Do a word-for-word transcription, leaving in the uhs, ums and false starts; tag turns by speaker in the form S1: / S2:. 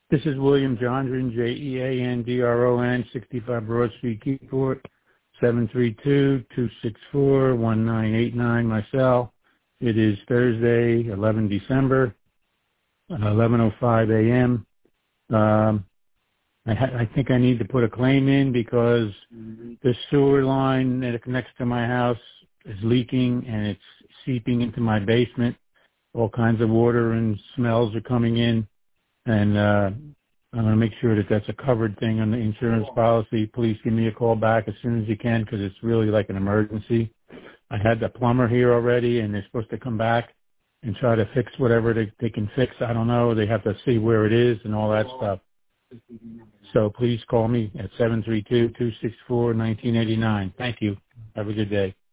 S1: This is William Jandron, J E A N D R O N, sixty-five Broad Street, Keyport, seven three two, two six four, one nine eight nine, my cell. It is Thursday, eleventh December, eleven oh five a.m. Um, I, ha- I think I need to put a claim in because the sewer line that connects to my house is leaking and it's seeping into my basement. All kinds of water and smells are coming in, and uh, I'm going to make sure that that's a covered thing on the insurance policy. Please give me a call back as soon as you can because it's really like an emergency. I had the plumber here already, and they're supposed to come back and try to fix whatever they, they can fix. I don't know. They have to see where it is and all that stuff. So please call me at seven three two, two six four, one nine eight nine. Thank you. Have a good day.